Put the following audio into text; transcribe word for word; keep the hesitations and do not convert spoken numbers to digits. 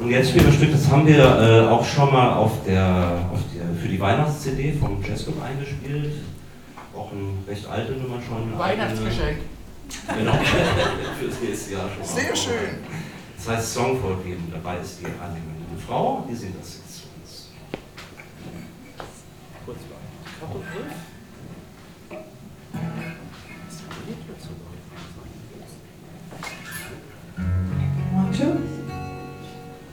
Und jetzt spielen wir ein Stück, das haben wir äh, auch schon mal auf der, auf der, für die Weihnachts-C D vom Jazzclub eingespielt. Auch eine recht alte Nummer schon. Weihnachtsgeschenk. Genau, für das nächste Jahr schon. Sehr schön. Das heißt Songvolk geben, dabei ist die annehmende Frau, die singt das jetzt zu uns. Kurz mal.